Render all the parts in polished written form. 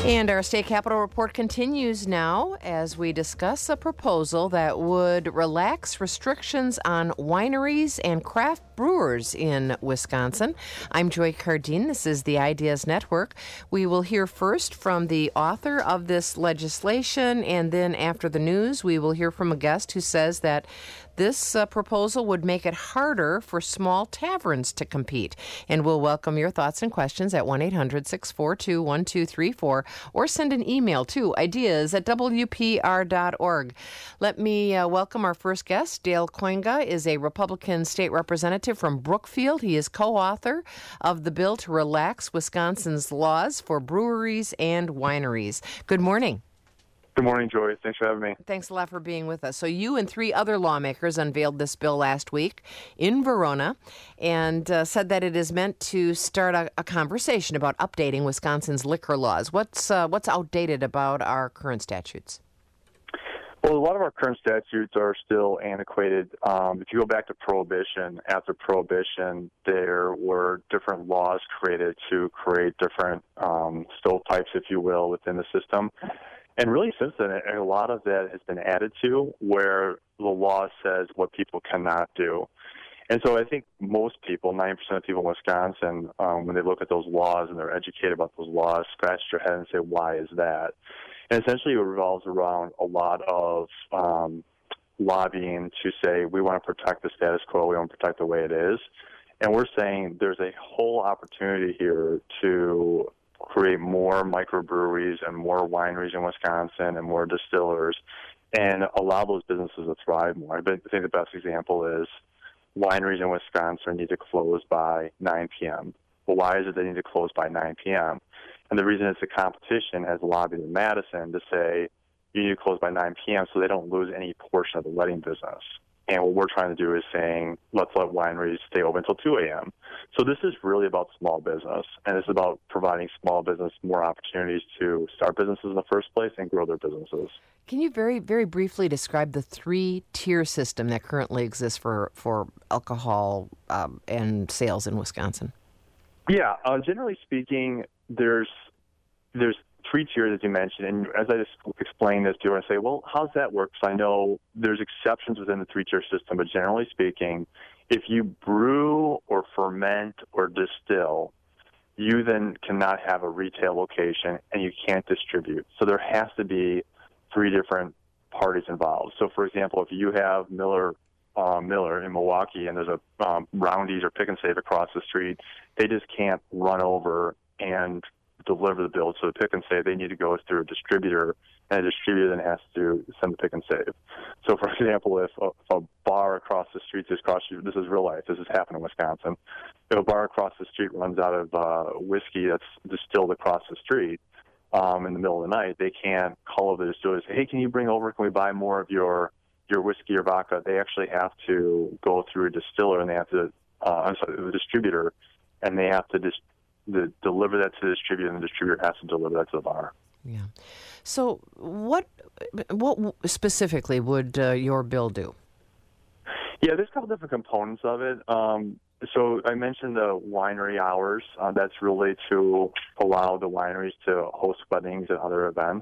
And our State Capitol report continues now as we discuss a proposal that would relax restrictions on wineries and craft brewers in Wisconsin. I'm Joy Cardine. This is the Ideas Network. We will hear first from the author of this legislation, and then after the news, we will hear from a guest who says that this proposal would make it harder for small taverns to compete. And we'll welcome your thoughts and questions at 1-800-642-1234 or send an email to ideas@wpr.org. Let me welcome our first guest. Dale Koinga is a Republican state representative from Brookfield. He is co-author of the bill to relax Wisconsin's laws for breweries and wineries. Good morning. Good morning, Joy. Thanks for having me. Thanks a lot for being with us. So you and three other lawmakers unveiled this bill last week in Verona and said that it is meant to start a conversation about updating Wisconsin's liquor laws. What's outdated about our current statutes? Well, a lot of our current statutes are still antiquated. If you go back to Prohibition, after Prohibition, there were different laws created to create different stovepipes, if you will, within the system. And really, since then, a lot of that has been added to where the law says what people cannot do. And so I think most people, 90% of people in Wisconsin, when they look at those laws and they're educated about those laws, scratch their head and say, why is that? And essentially it revolves around a lot of lobbying to say we want to protect the status quo, we want to protect the way it is. And we're saying there's a whole opportunity here to create more microbreweries and more wineries in Wisconsin and more distillers and allow those businesses to thrive more. I think the best example is wineries in Wisconsin need to close by 9 p.m. Well, why is it they need to close by 9 p.m.? And the reason is the competition has lobbied in Madison to say you need to close by 9 p.m. so they don't lose any portion of the wedding business. And what we're trying to do is saying, let's let wineries stay open until 2 a.m. So this is really about small business, and it's about providing small business more opportunities to start businesses in the first place and grow their businesses. Can you very, very briefly describe the three-tier system that currently exists for alcohol and sales in Wisconsin? Yeah, generally speaking, there's three tiers, as you mentioned, and as I just explained this, people are going to say, well, how does that work? Because I know there's exceptions within the three-tier system, but generally speaking, if you brew or ferment or distill, you then cannot have a retail location and you can't distribute. So there has to be three different parties involved. So, for example, if you have Miller in Milwaukee and there's a Roundy's or Pick and Save across the street, they just can't run over and deliver the bill to the Pick and Save. They need to go through a distributor, and a distributor then has to send the Pick and Save. So, for example, if a bar across the street this is real life, this has happened in Wisconsin. If a bar across the street runs out of whiskey that's distilled across the street in the middle of the night, they can't call over the distiller and say, hey, can you bring over, can we buy more of your whiskey or vodka? They actually have to go through a distiller, and they have to, the distributor, and they have to deliver that to the distributor, and the distributor has to deliver that to the bar. Yeah. So what specifically would your bill do? Yeah, there's a couple different components of it. So I mentioned the winery hours. That's really to allow the wineries to host weddings and other events.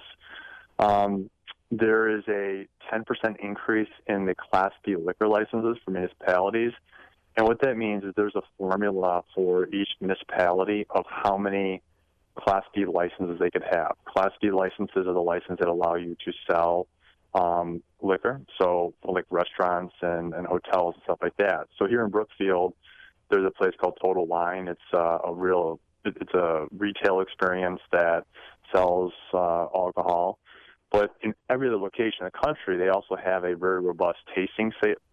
There is a 10% increase in the Class B liquor licenses for municipalities. And what that means is there's a formula for each municipality of how many Class B licenses they could have. Class B licenses are the licenses that allow you to sell liquor, so like restaurants and hotels and stuff like that. So here in Brookfield, there's a place called Total Wine. It's a retail experience that sells alcohol. But in every other location in the country, they also have a very robust tasting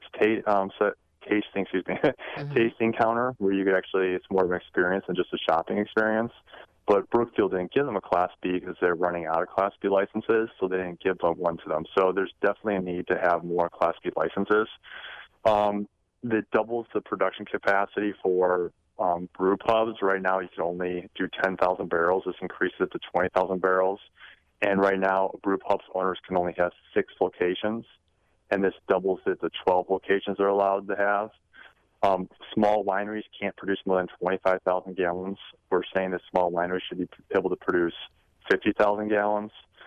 counter where you could it's more of an experience than just a shopping experience. But Brookfield didn't give them a Class B because they're running out of Class B licenses, so they didn't give one to them. So there's definitely a need to have more Class B licenses. That doubles the production capacity for brew pubs. Right now, you can only do 10,000 barrels. This increases it to 20,000 barrels. And right now, brew pubs owners can only have 6 locations, and this doubles it to 12 locations they're allowed to have. Small wineries can't produce more than 25,000 gallons. We're saying that small wineries should be able to produce 50,000 gallons.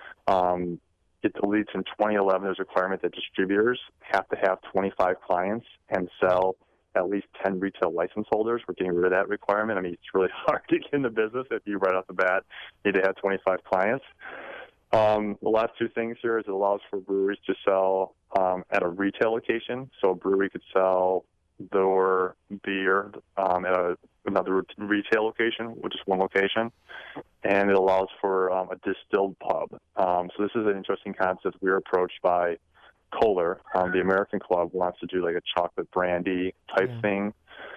It deletes in 2011. There's a requirement that distributors have to have 25 clients and sell at least 10 retail license holders. We're getting rid of that requirement. I mean, it's really hard to get in the business if you right off the bat need to have 25 clients. The last two things here is it allows for breweries to sell at a retail location. So a brewery could sell their beer at another retail location, which is one location. And it allows for a distilled pub. So this is an interesting concept. We were approached by Kohler. The American Club wants to do like a chocolate brandy type thing.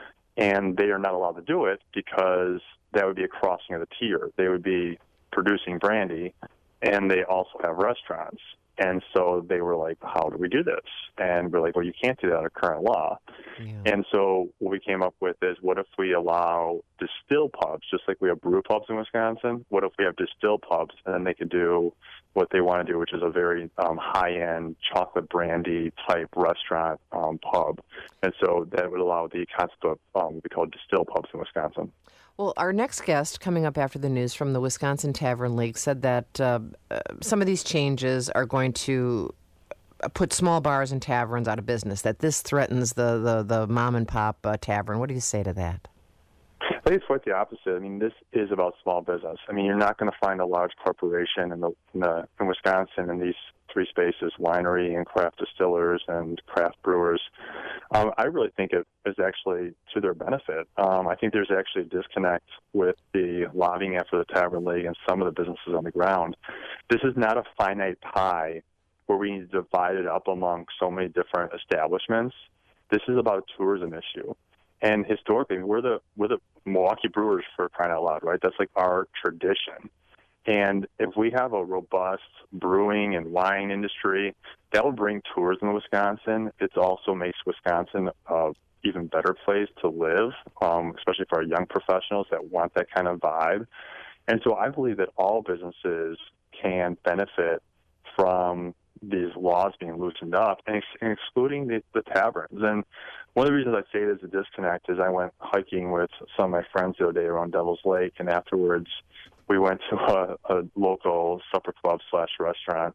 And they are not allowed to do it because that would be a crossing of the tier. They would be producing brandy, and they also have restaurants. And so they were like, how do we do this? And we're like, well, you can't do that under current law. Yeah. And so what we came up with is, what if we allow distill pubs, just like we have brew pubs in Wisconsin? What if we have distill pubs, and then they could do what they want to do, which is a very high-end chocolate brandy type restaurant pub. And so that would allow the concept of what we call distill pubs in Wisconsin. Well, our next guest, coming up after the news from the Wisconsin Tavern League, said that some of these changes are going to put small bars and taverns out of business, that this threatens the mom-and-pop tavern. What do you say to that? I think it's quite the opposite. I mean, this is about small business. I mean, you're not going to find a large corporation in Wisconsin in these three spaces: winery and craft distillers and craft brewers. I really think it is actually to their benefit. I think there's actually a disconnect with the lobbying after the Tavern League and some of the businesses on the ground. This is not a finite pie where we need to divide it up among so many different establishments. This is about a tourism issue. And historically, we're the Milwaukee Brewers, for crying out loud, right? That's like our tradition. And if we have a robust brewing and wine industry, that will bring tourism to Wisconsin. It also makes Wisconsin an even better place to live, especially for our young professionals that want that kind of vibe. And so I believe that all businesses can benefit from these laws being loosened up and excluding the taverns. And one of the reasons I say there's a disconnect is I went hiking with some of my friends the other day around Devil's Lake, and afterwards we went to a local supper club / restaurant,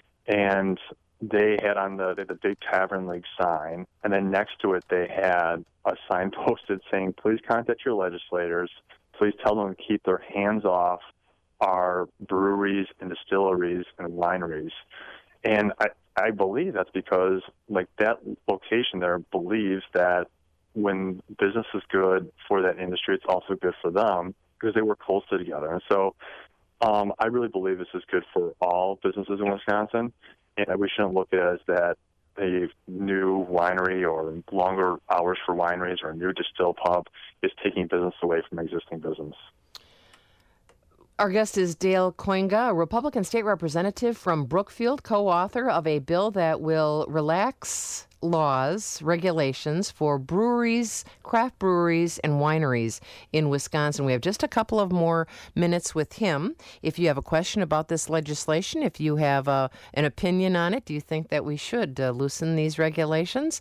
and they had on the big Tavern League sign, and then next to it they had a sign posted saying, please contact your legislators, please tell them to keep their hands off our breweries and distilleries and wineries. And I believe that's because, like, that location there believes that when business is good for that industry, it's also good for them because they work closely together. And so I really believe this is good for all businesses in Wisconsin, and we shouldn't look at it as that a new winery or longer hours for wineries or a new distill pub is taking business away from existing business. Our guest is Dale Koinga, a Republican state representative from Brookfield, co-author of a bill that will relax laws, regulations for breweries, craft breweries, and wineries in Wisconsin. We have just a couple of more minutes with him. If you have a question about this legislation, if you have an opinion on it, do you think that we should loosen these regulations?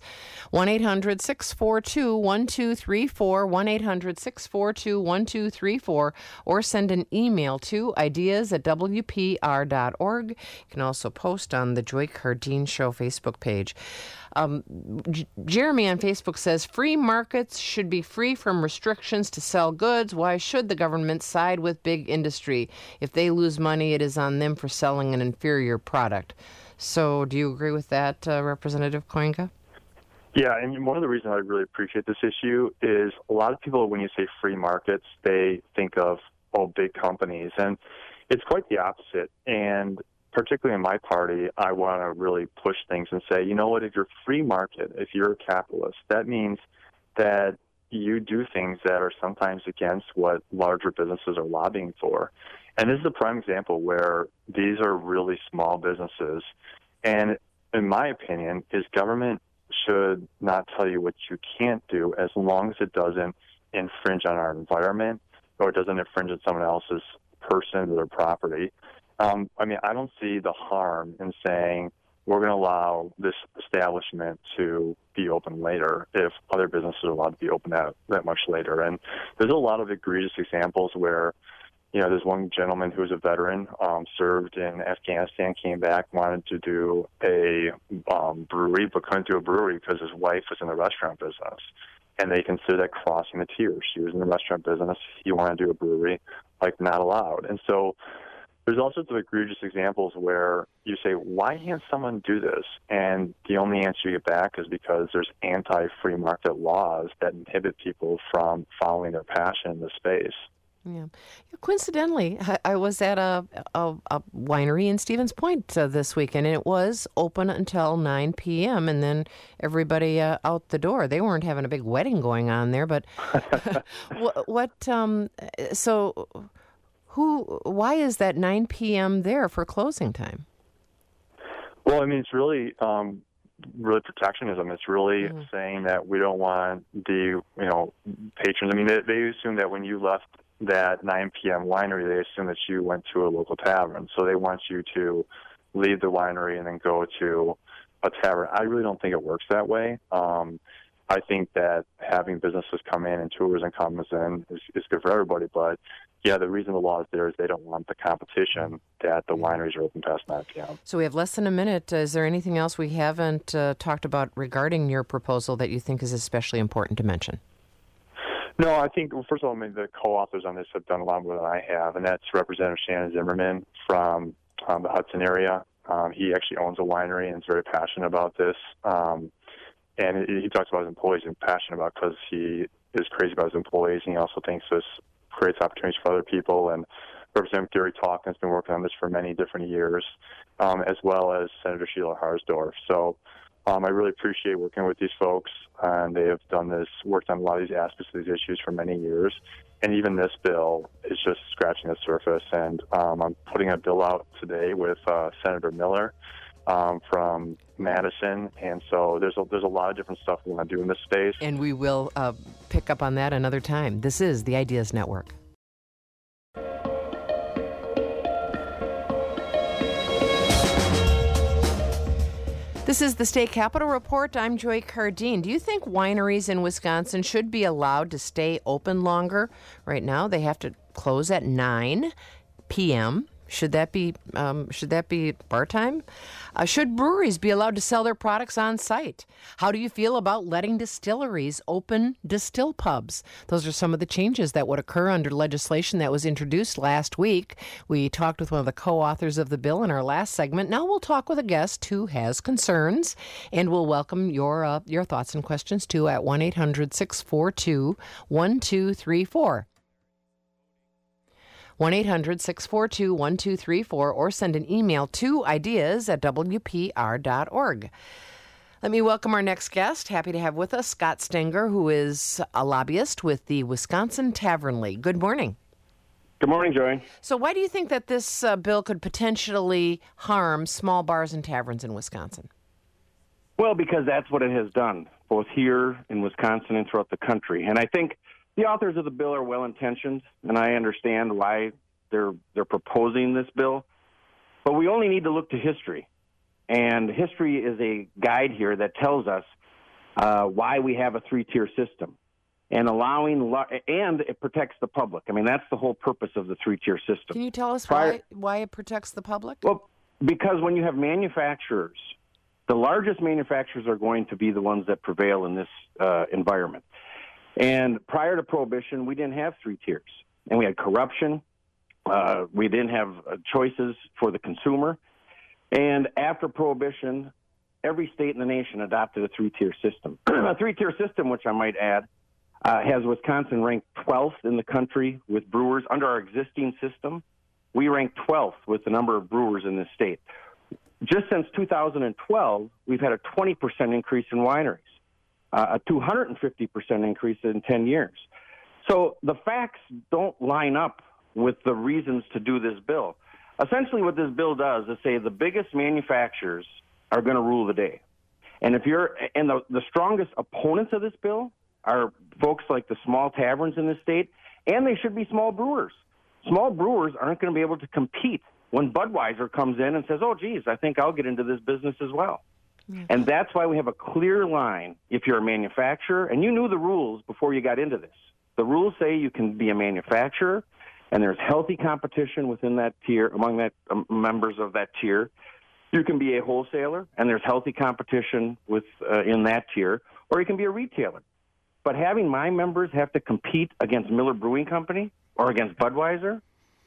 1-800-642-1234, 1-800-642-1234, or send an email to ideas@wpr.org. You can also post on the Joy Cardine Show Facebook page. Jeremy on Facebook says, free markets should be free from restrictions to sell goods. Why should the government side with big industry? If they lose money, it is on them for selling an inferior product. So do you agree with that, Representative Koinga? Yeah, and one of the reasons I really appreciate this issue is a lot of people, when you say free markets, they think of, big companies. And it's quite the opposite. And particularly in my party, I want to really push things and say, you know what, if you're free market, if you're a capitalist, that means that you do things that are sometimes against what larger businesses are lobbying for. And this is a prime example where these are really small businesses. And in my opinion, is government should not tell you what you can't do as long as it doesn't infringe on our environment or it doesn't infringe on someone else's person or their property. I don't see the harm in saying we're going to allow this establishment to be open later if other businesses are allowed to be open that much later. And there's a lot of egregious examples where There's one gentleman who was a veteran, served in Afghanistan, came back, wanted to do a brewery, but couldn't do a brewery because his wife was in the restaurant business. And they considered that crossing the tiers. She was in the restaurant business. He wanted to do a brewery, not allowed. And so there's all sorts of egregious examples where you say, why can't someone do this? And the only answer you get back is because there's anti-free market laws that inhibit people from following their passion in this space. Yeah. Coincidentally, I was at a winery in Stevens Point this weekend, and it was open until 9 p.m., and then everybody out the door. They weren't having a big wedding going on there, but why is that 9 p.m. there for closing time? Well, it's really protectionism. It's really saying that we don't want the, patrons. They assume that when you left that 9 p.m. winery, they assume that you went to a local tavern. So they want you to leave the winery and then go to a tavern. I really don't think it works that way. I think that having businesses come in and tourism comes in is good for everybody. But, yeah, the reason the law is there is they don't want the competition that the wineries are open past 9 p.m. So we have less than a minute. Is there anything else we haven't talked about regarding your proposal that you think is especially important to mention? No, I think, first of all, the co-authors on this have done a lot more than I have, and that's Representative Shannon Zimmerman from the Hudson area. He actually owns a winery and is very passionate about this. And he talks about his employees and passionate about because he is crazy about his employees, and he also thinks this creates opportunities for other people. And Representative Gary Talkin has been working on this for many different years, as well as Senator Sheila Harsdorf. So I really appreciate working with these folks, and they have worked on a lot of these aspects of these issues for many years. And even this bill is just scratching the surface. And I'm putting a bill out today with Senator Miller from Madison. And so there's a lot of different stuff we want to do in this space. And we will pick up on that another time. This is the Ideas Network. This is the State Capitol Report. I'm Joy Cardine. Do you think wineries in Wisconsin should be allowed to stay open longer? Right now, they have to close at 9 p.m. Should that be bar time? Should breweries be allowed to sell their products on site? How do you feel about letting distilleries open distill pubs? Those are some of the changes that would occur under legislation that was introduced last week. We talked with one of the co-authors of the bill in our last segment. Now we'll talk with a guest who has concerns, and we'll welcome your thoughts and questions too at 1-800-642-1234. 1-800-642-1234, or send an email to ideas@wpr.org. Let me welcome our next guest. Happy to have with us Scott Stenger, who is a lobbyist with the Wisconsin Tavern League. Good morning. Good morning, Joy. So why do you think that this bill could potentially harm small bars and taverns in Wisconsin? Well, because that's what it has done, both here in Wisconsin and throughout the country. And I think the authors of the bill are well-intentioned, and I understand why they're proposing this bill. But we only need to look to history. And history is a guide here that tells us why we have a three-tier system. And and it protects the public. That's the whole purpose of the three-tier system. Can you tell us why it protects the public? Well, because when you have manufacturers, the largest manufacturers are going to be the ones that prevail in this environment. And prior to Prohibition, we didn't have three tiers. And we had corruption. We didn't have choices for the consumer. And after Prohibition, every state in the nation adopted a three-tier system. A three-tier system, which I might add, has Wisconsin ranked 12th in the country with brewers. Under our existing system, we rank 12th with the number of brewers in this state. Just since 2012, we've had a 20% increase in wineries. A 250% increase in 10 years. So the facts don't line up with the reasons to do this bill. Essentially what this bill does is say the biggest manufacturers are going to rule the day. And the strongest opponents of this bill are folks like the small taverns in the state, and they should be small brewers. Small brewers aren't going to be able to compete when Budweiser comes in and says, oh, geez, I think I'll get into this business as well. And that's why we have a clear line if you're a manufacturer, and you knew the rules before you got into this. The rules say you can be a manufacturer, and there's healthy competition within that tier, among that members of that tier. You can be a wholesaler, and there's healthy competition in that tier, or you can be a retailer. But having my members have to compete against Miller Brewing Company or against Budweiser,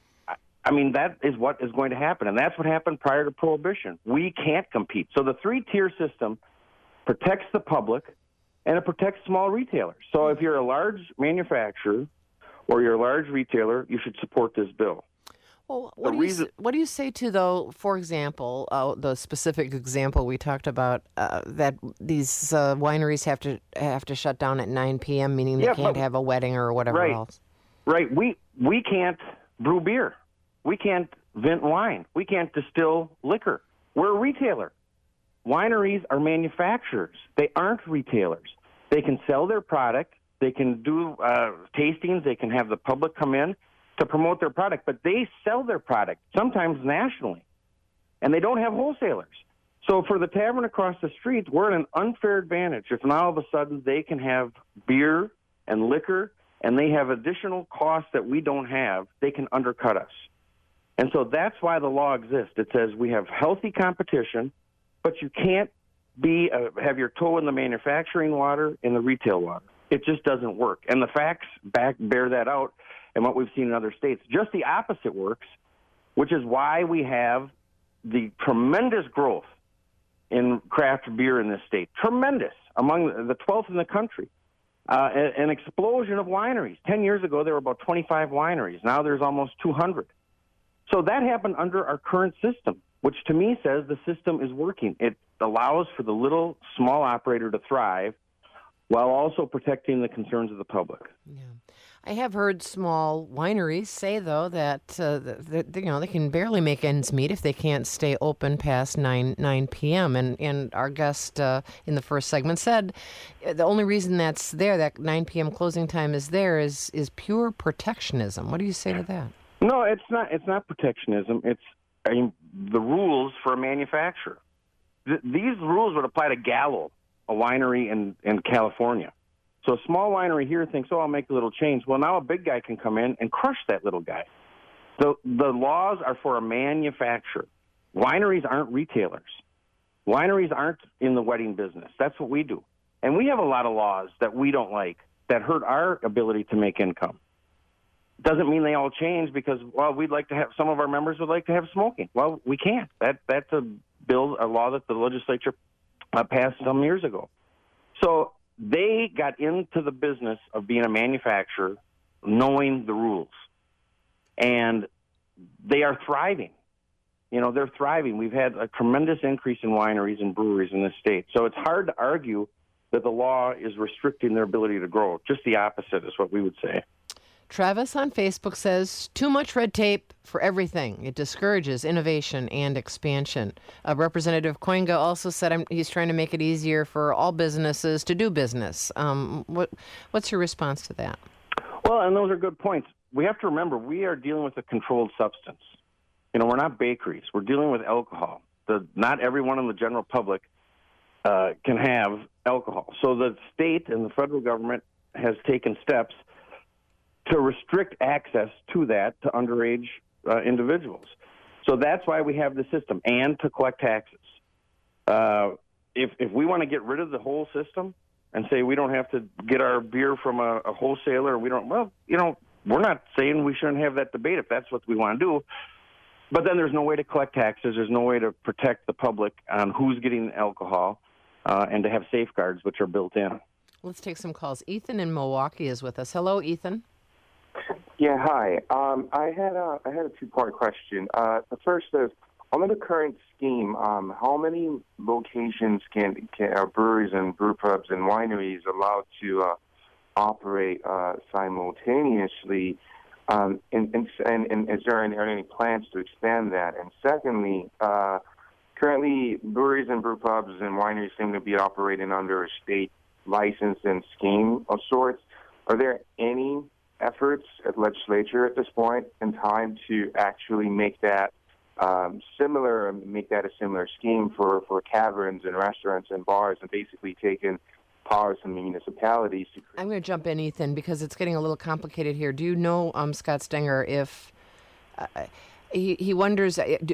I mean, that is what is going to happen, and that's what happened prior to Prohibition. We can't compete. So the three-tier system protects the public, and it protects small retailers. So if you're a large manufacturer or you're a large retailer, you should support this bill. Well, what do you say to, though, for example, the specific example we talked about, that these wineries have to shut down at 9 p.m., meaning they can't have a wedding or whatever else? Right. We can't brew beer. We can't vent wine. We can't distill liquor. We're a retailer. Wineries are manufacturers. They aren't retailers. They can sell their product. They can do tastings. They can have the public come in to promote their product, but they sell their product, sometimes nationally, and they don't have wholesalers. So for the tavern across the street, we're at an unfair advantage if now all of a sudden they can have beer and liquor and they have additional costs that we don't have, they can undercut us. And so that's why the law exists. It says we have healthy competition, but you can't have your toe in the manufacturing water in the retail water. It just doesn't work. And the facts bear that out, and what we've seen in other states. Just the opposite works, which is why we have the tremendous growth in craft beer in this state. Tremendous, among the 12th in the country. An explosion of wineries. 10 years ago, there were about 25 wineries. Now there's almost 200. So that happened under our current system, which to me says the system is working. It allows for the little small operator to thrive while also protecting the concerns of the public. Yeah. I have heard small wineries say, though, that they can barely make ends meet if they can't stay open past 9 p.m. And our guest in the first segment said the only reason that's there, that 9 p.m. closing time is there, is pure protectionism. What do you say to that? No, it's not. It's not protectionism. It's the rules for a manufacturer. These rules would apply to Gallo, a winery in California. So a small winery here thinks, I'll make a little change. Well, now a big guy can come in and crush that little guy. So the laws are for a manufacturer. Wineries aren't retailers. Wineries aren't in the wedding business. That's what we do. And we have a lot of laws that we don't like that hurt our ability to make income. Doesn't mean they all change because, we'd like to have, some of our members would like to have smoking. Well, we can't. That's a law that the legislature passed some years ago. So they got into the business of being a manufacturer knowing the rules. And they are thriving. They're thriving. We've had a tremendous increase in wineries and breweries in this state. So it's hard to argue that the law is restricting their ability to grow. Just the opposite is what we would say. Travis on Facebook says, too much red tape for everything. It discourages innovation and expansion. Representative Koinga also said he's trying to make it easier for all businesses to do business. What's your response to that? Well, and those are good points. We have to remember we are dealing with a controlled substance. We're not bakeries. We're dealing with alcohol. Not everyone in the general public can have alcohol. So the state and the federal government has taken steps to restrict access to that to underage individuals. So that's why we have the system, and to collect taxes. If we want to get rid of the whole system and say we don't have to get our beer from a wholesaler, we're not saying we shouldn't have that debate if that's what we want to do. But then there's no way to collect taxes. There's no way to protect the public on who's getting alcohol and to have safeguards which are built in. Let's take some calls. Ethan in Milwaukee is with us. Hello, Ethan. Yeah, hi. I had a two-part question. The first is, under the current scheme, how many locations can breweries and brew pubs and wineries allowed to operate simultaneously? And is there any plans to expand that? And secondly, currently breweries and brew pubs and wineries seem to be operating under a state license and scheme of sorts. Are there any efforts at legislature at this point in time to actually make that a similar scheme for taverns and restaurants and bars, and basically taking empowers some municipalities to create. I'm going to jump in, Ethan, because it's getting a little complicated here. Do you know, Scott Stenger, if he wonders,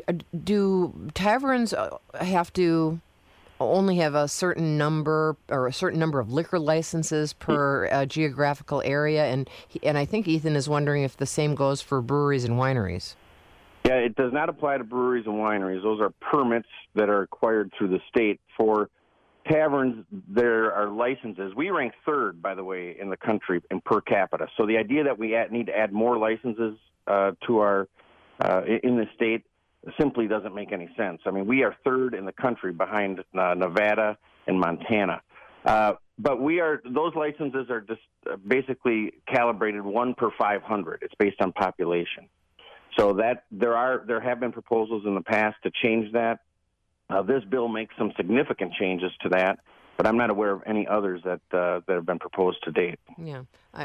do taverns have to only have a certain number or a certain number of liquor licenses per geographical area? And I think Ethan is wondering if the same goes for breweries and wineries. Yeah, it does not apply to breweries and wineries. Those are permits that are acquired through the state. For taverns, there are licenses. We rank third, by the way, in the country in per capita. So the idea that we need to add more licenses to our in the state simply doesn't make any sense. I mean, we are third in the country behind Nevada and Montana. But those licenses are just basically calibrated 1 per 500. It's based on population. So that there have been proposals in the past to change that. This bill makes some significant changes to that, but I'm not aware of any others that have been proposed to date. Yeah.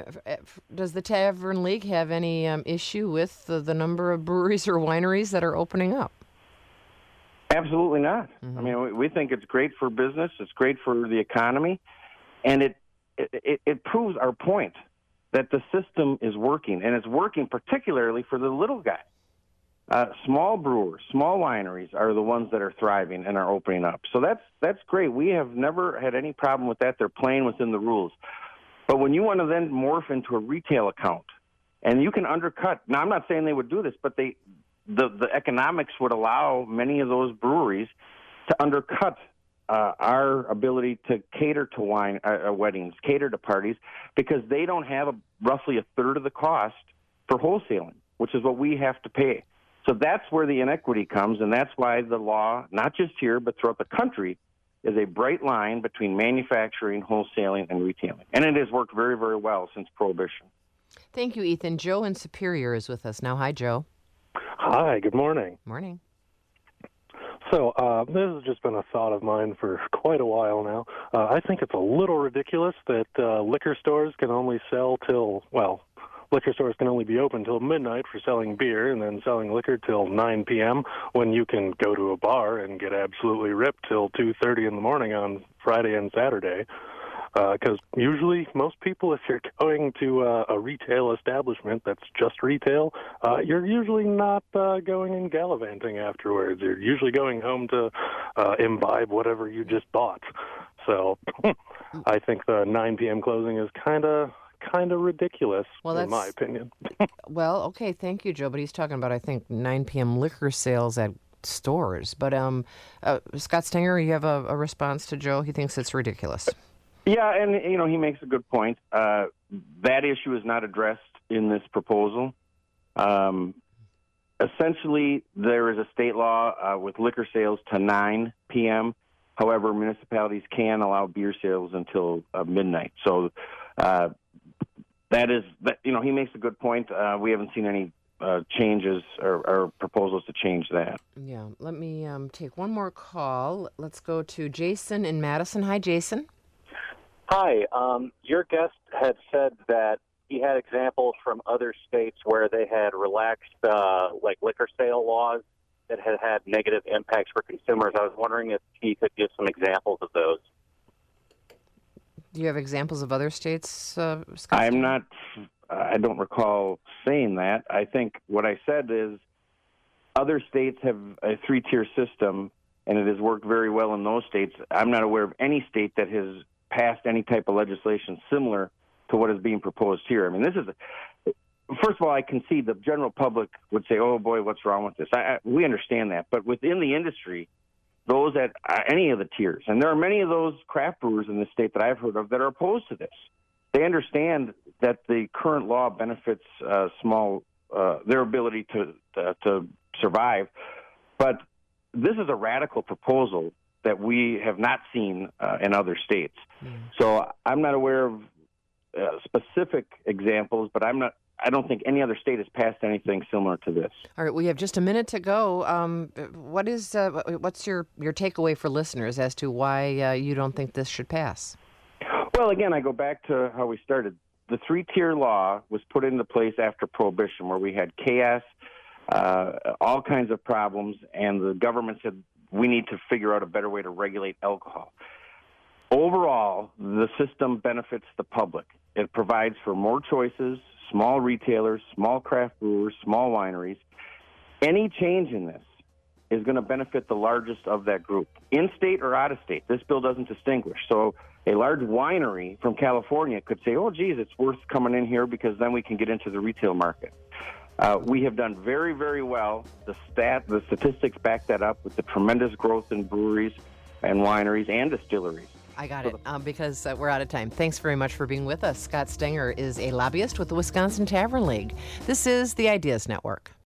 Does the Tavern League have any issue with the number of breweries or wineries that are opening up? Absolutely not. Mm-hmm. I mean, we think it's great for business. It's great for the economy, and it proves our point that the system is working, and it's working particularly for the little guy. Small brewers, small wineries are the ones that are thriving and are opening up. So that's great. We have never had any problem with that. They're playing within the rules. But when you want to then morph into a retail account, and you can undercut. Now, I'm not saying they would do this, but the economics would allow many of those breweries to undercut our ability to cater to weddings, cater to parties, because they don't have roughly a third of the cost for wholesaling, which is what we have to pay. So that's where the inequity comes, and that's why the law, not just here, but throughout the country, is a bright line between manufacturing, wholesaling, and retailing. And it has worked very, very well since Prohibition. Thank you, Ethan. Joe in Superior is with us now. Hi, Joe. Hi, good morning. Morning. So this has just been a thought of mine for quite a while now. I think it's a little ridiculous that liquor stores can only sell liquor stores can only be open till midnight for selling beer and then selling liquor till 9 p.m. when you can go to a bar and get absolutely ripped till 2:30 in the morning on Friday and Saturday. Because usually most people, if you're going to a retail establishment that's just retail, you're usually not going and gallivanting afterwards. You're usually going home to imbibe whatever you just bought. So I think the 9 p.m. closing is kind of ridiculous, in my opinion. Well, okay, thank you, Joe. But he's talking about, I think, 9 p.m. liquor sales at stores. But Scott Stenger, you have a response to Joe? He thinks it's ridiculous. Yeah, and, he makes a good point. That issue is not addressed in this proposal. Essentially, there is a state law with liquor sales to 9 p.m. However, municipalities can allow beer sales until midnight. So he makes a good point. We haven't seen any changes or proposals to change that. Yeah, let me take one more call. Let's go to Jason in Madison. Hi, Jason. Hi. Your guest had said that he had examples from other states where they had relaxed liquor sale laws that had negative impacts for consumers. I was wondering if he could give some examples of those. Do you have examples of other states, Scott? I don't recall saying that. I think what I said is other states have a 3-tier system, and it has worked very well in those states. I'm not aware of any state that has passed any type of legislation similar to what is being proposed here. I mean, first of all, I concede the general public would say, oh, boy, what's wrong with this? We understand that. But within the industry, those at any of the tiers, and there are many of those craft brewers in the state that I've heard of that are opposed to this. They understand that the current law benefits their ability to survive. But this is a radical proposal that we have not seen in other states. So I'm not aware of specific examples, but I don't think any other state has passed anything similar to this. All right, we have just a minute to go. What's your takeaway for listeners as to why you don't think this should pass? Well, again, I go back to how we started. The 3-tier law was put into place after Prohibition, where we had chaos, all kinds of problems, and the government said, we need to figure out a better way to regulate alcohol. Overall, the system benefits the public. It provides for more choices, small retailers, small craft brewers, small wineries. Any change in this is going to benefit the largest of that group, in-state or out-of-state. This bill doesn't distinguish. So a large winery from California could say, oh, geez, it's worth coming in here because then we can get into the retail market. We have done very, very well. The statistics back that up with the tremendous growth in breweries and wineries and distilleries. I got it, because we're out of time. Thanks very much for being with us. Scott Stenger is a lobbyist with the Wisconsin Tavern League. This is the Ideas Network.